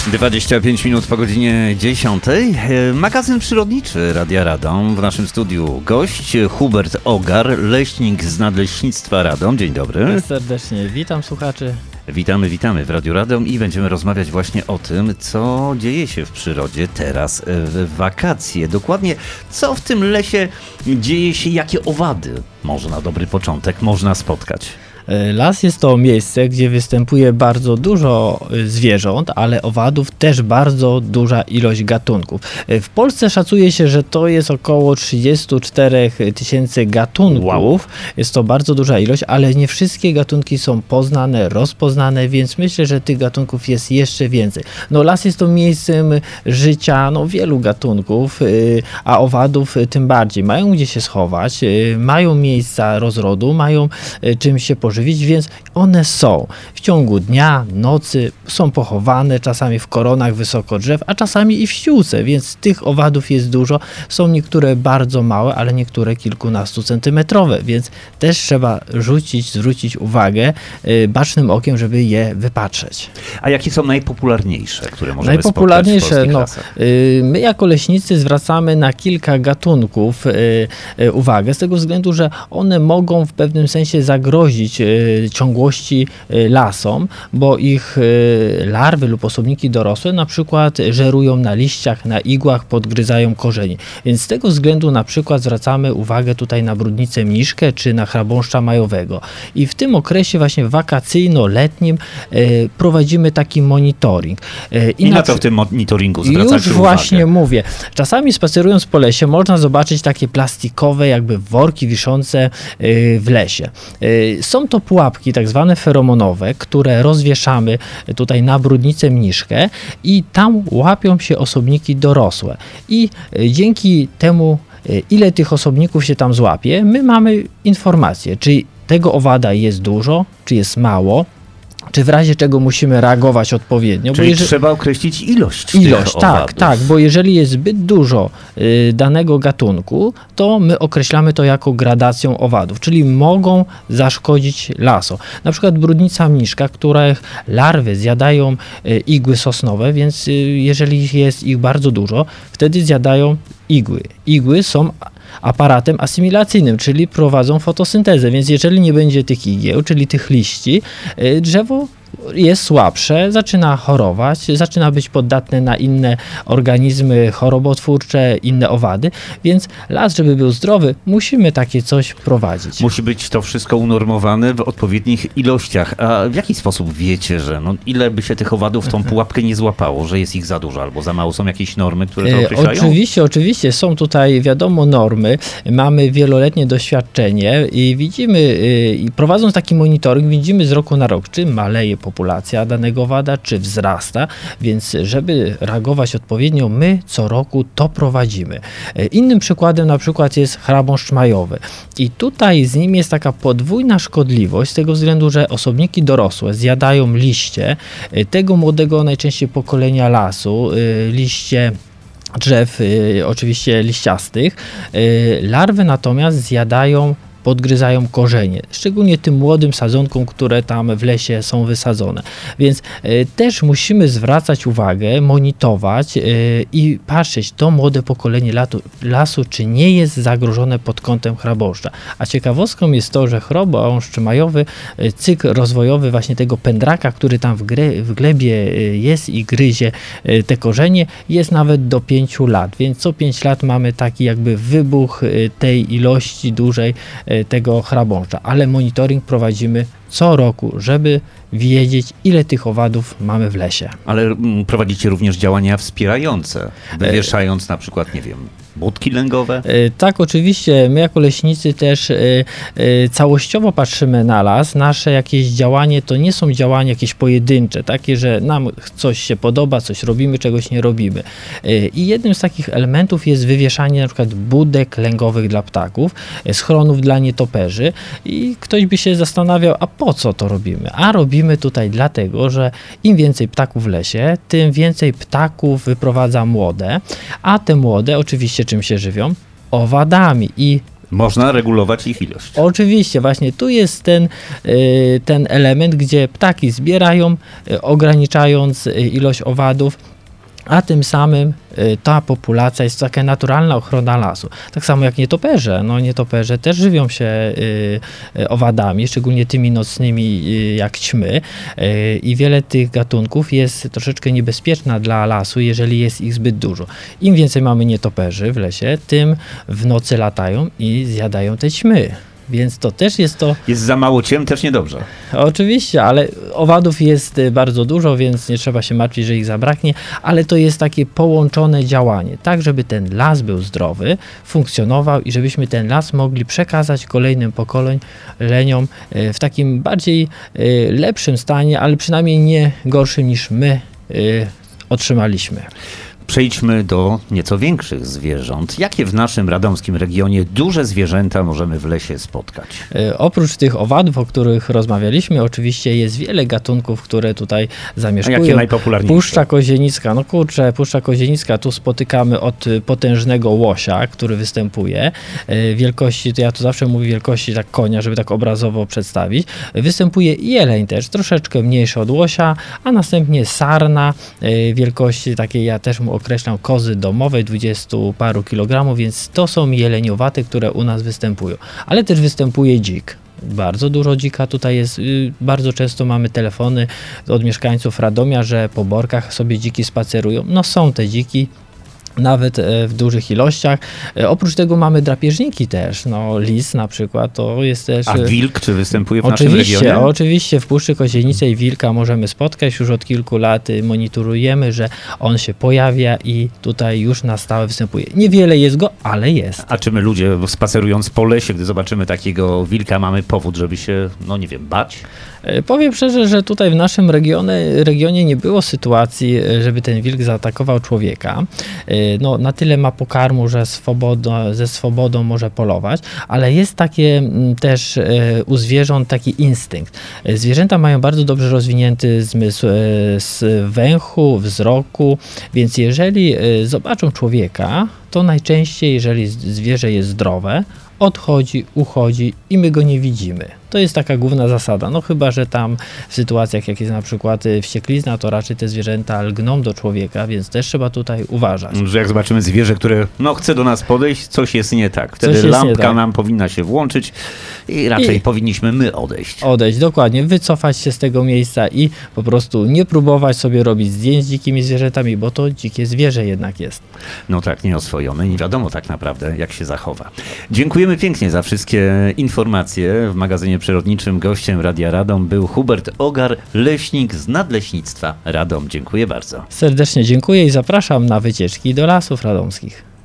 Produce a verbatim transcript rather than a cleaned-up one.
dwadzieścia pięć minut po godzinie dziesiątej. Magazyn przyrodniczy Radia Radom. W naszym studiu gość Hubert Ogar, leśnik z Nadleśnictwa Radom. Dzień dobry. Serdecznie witam słuchaczy. Witamy, witamy w Radiu Radom i będziemy rozmawiać właśnie o tym, co dzieje się w przyrodzie teraz w wakacje. Dokładnie, co w tym lesie dzieje się, jakie owady może na dobry początek można spotkać. Las jest to miejsce, gdzie występuje bardzo dużo zwierząt, ale owadów też bardzo duża ilość gatunków. W Polsce szacuje się, że to jest około trzydzieści cztery tysięcy gatunków. Wow. Jest to bardzo duża ilość, ale nie wszystkie gatunki są poznane, rozpoznane, więc myślę, że tych gatunków jest jeszcze więcej. No, las jest to miejscem życia no, wielu gatunków, a owadów tym bardziej. Mają gdzie się schować, mają miejsca rozrodu, mają czym się pożywić. Więc one są w ciągu dnia, nocy, są pochowane czasami w koronach wysoko drzew, a czasami i w ściółce, więc tych owadów jest dużo. Są niektóre bardzo małe, ale niektóre kilkunastu centymetrowe, więc też trzeba rzucić, zwrócić uwagę yy, bacznym okiem, żeby je wypatrzeć. A jakie są najpopularniejsze, które możemy najpopularniejsze, spotkać w no, lasach? yy, My jako leśnicy zwracamy na kilka gatunków yy, yy, uwagę, z tego względu, że one mogą w pewnym sensie zagrozić yy, ciągłości lasom, bo ich larwy lub osobniki dorosłe na przykład żerują na liściach, na igłach, podgryzają korzenie. Więc z tego względu na przykład zwracamy uwagę tutaj na brudnicę mniszkę czy na chrabąszcza majowego. I w tym okresie właśnie wakacyjno-letnim prowadzimy taki monitoring. I, I na co w tym monitoringu zwracacie Już uwagę? właśnie mówię. Czasami spacerując po lesie można zobaczyć takie plastikowe jakby worki wiszące w lesie. Są to pułapki tak zwane feromonowe, które rozwieszamy tutaj na brudnicę mniszkę i tam łapią się osobniki dorosłe. I dzięki temu, ile tych osobników się tam złapie, my mamy informację, czy tego owada jest dużo, czy jest mało, czy w razie czego musimy reagować odpowiednio. Czyli bo jeżeli... trzeba określić ilość Ilość, tych tak, owadów. tak, bo jeżeli jest zbyt dużo y, danego gatunku, to my określamy to jako gradacją owadów, czyli mogą zaszkodzić lasu. Na przykład brudnica mniszka, których larwy zjadają y, igły sosnowe, więc y, jeżeli jest ich bardzo dużo, wtedy zjadają igły. Igły są aparatem asymilacyjnym, czyli prowadzą fotosyntezę, więc jeżeli nie będzie tych igieł, czyli tych liści, drzewo jest słabsze, zaczyna chorować, zaczyna być poddatne na inne organizmy chorobotwórcze, inne owady, więc las, żeby był zdrowy, musimy takie coś prowadzić. Musi być to wszystko unormowane w odpowiednich ilościach. A w jaki sposób wiecie, że no, ile by się tych owadów w tą pułapkę nie złapało, że jest ich za dużo albo za mało? Są jakieś normy, które to określają? Oczywiście, oczywiście. Są tutaj, wiadomo, normy. Mamy wieloletnie doświadczenie i widzimy, i prowadząc taki monitoring, widzimy z roku na rok, czy maleje populacja danego owada, czy wzrasta, więc żeby reagować odpowiednio, my co roku to prowadzimy. Innym przykładem na przykład jest chrabąszcz majowy i tutaj z nim jest taka podwójna szkodliwość z tego względu, że osobniki dorosłe zjadają liście tego młodego najczęściej pokolenia lasu, liście drzew oczywiście liściastych. Larwy natomiast zjadają podgryzają korzenie, szczególnie tym młodym sadzonkom, które tam w lesie są wysadzone. Więc y, też musimy zwracać uwagę, monitorować y, i patrzeć, to młode pokolenie latu, lasu, czy nie jest zagrożone pod kątem chrabąszcza. A ciekawostką jest to, że chrabąszcz majowy, y, cykl rozwojowy właśnie tego pędraka, który tam w, gre, w glebie y, jest i gryzie y, te korzenie, jest nawet do pięciu lat. Więc co pięć lat mamy taki jakby wybuch y, tej ilości dużej y, tego chrabąszcza, ale monitoring prowadzimy co roku, żeby wiedzieć, ile tych owadów mamy w lesie. Ale mm, prowadzicie również działania wspierające, wywieszając na przykład, nie wiem, budki lęgowe? Tak, oczywiście. My jako leśnicy też całościowo patrzymy na las. Nasze jakieś działanie to nie są działania jakieś pojedyncze, takie, że nam coś się podoba, coś robimy, czegoś nie robimy. I jednym z takich elementów jest wywieszanie na przykład budek lęgowych dla ptaków, schronów dla nietoperzy i ktoś by się zastanawiał, a po co to robimy? A robimy tutaj dlatego, że im więcej ptaków w lesie, tym więcej ptaków wyprowadza młode, a te młode oczywiście czym się żywią? Owadami i Można regulować ich ilość. Oczywiście, właśnie tu jest ten, y, ten element, gdzie ptaki zbierają, y, ograniczając y, ilość owadów, a tym samym y, ta populacja jest taka naturalna ochrona lasu. Tak samo jak nietoperze. No, nietoperze też żywią się y, y, owadami, szczególnie tymi nocnymi y, jak ćmy. Y, I wiele tych gatunków jest troszeczkę niebezpieczna dla lasu, jeżeli jest ich zbyt dużo. Im więcej mamy nietoperzy w lesie, tym w nocy latają i zjadają te ćmy. Więc to też jest to... Jest za mało ciem, też niedobrze. Oczywiście, ale owadów jest y, bardzo dużo, więc nie trzeba się martwić, że ich zabraknie, ale to jest takie połączone działanie, tak żeby ten las był zdrowy, funkcjonował i żebyśmy ten las mogli przekazać kolejnym pokoleniom y, w takim bardziej y, lepszym stanie, ale przynajmniej nie gorszym niż my y, otrzymaliśmy. Przejdźmy do nieco większych zwierząt. Jakie w naszym radomskim regionie duże zwierzęta możemy w lesie spotkać? E, Oprócz tych owadów, o których rozmawialiśmy, oczywiście jest wiele gatunków, które tutaj A zamieszkują. jakie najpopularniejsze? Puszcza kozienicka, no kurczę, Puszcza kozienicka, tu spotykamy od y, potężnego łosia, który występuje, e, wielkości, to ja tu zawsze mówię wielkości tak konia, żeby tak obrazowo przedstawić. Występuje jeleń też, troszeczkę mniejszy od łosia, a następnie sarna, e, wielkości takiej, ja też mu określam kozy domowej, dwudziestu paru kilogramów, więc to są jeleniowate, które u nas występują. Ale też występuje dzik. Bardzo dużo dzika tutaj jest, yy, bardzo często mamy telefony od mieszkańców Radomia, że po borkach sobie dziki spacerują. No są te dziki, nawet e, w dużych ilościach. E, oprócz tego mamy drapieżniki też, no lis na przykład, to jest też... A wilk czy występuje w Oczywiście, naszym regionie? oczywiście w Puszczy Kozienicej wilka możemy spotkać, już od kilku lat y, monitorujemy, że on się pojawia i tutaj już na stałe występuje. Niewiele jest go, ale jest. A czy my ludzie spacerując po lesie, gdy zobaczymy takiego wilka, mamy powód, żeby się, no nie wiem, bać? E, Powiem szczerze, że tutaj w naszym regionie, regionie nie było sytuacji, e, żeby ten wilk zaatakował człowieka. E, No, na tyle ma pokarmu, że swobodo, ze swobodą może polować, ale jest takie m, też e, u zwierząt taki instynkt. E, Zwierzęta mają bardzo dobrze rozwinięty zmysł e, z węchu, wzroku, więc jeżeli e, zobaczą człowieka, to najczęściej, jeżeli z- zwierzę jest zdrowe, odchodzi, uchodzi i my go nie widzimy. To jest taka główna zasada. No chyba, że tam w sytuacjach, jak jest na przykład y, wścieklizna, to raczej te zwierzęta lgną do człowieka, więc też trzeba tutaj uważać. Że jak zobaczymy zwierzę, które no, chce do nas podejść, coś jest nie tak. Wtedy Coś jest nie lampka tak. nam powinna się włączyć i raczej I- powinniśmy my odejść. Odejść, dokładnie, wycofać się z tego miejsca i po prostu nie próbować sobie robić zdjęć z dzikimi zwierzętami, bo to dzikie zwierzę jednak jest. No tak, nieoswojone. Nie wiadomo tak naprawdę, jak się zachowa. Dziękujemy pięknie za wszystkie informacje. W magazynie przyrodniczym gościem Radia Radom był Hubert Ogar, leśnik z Nadleśnictwa Radom. Dziękuję bardzo. Serdecznie dziękuję i zapraszam na wycieczki do lasów radomskich.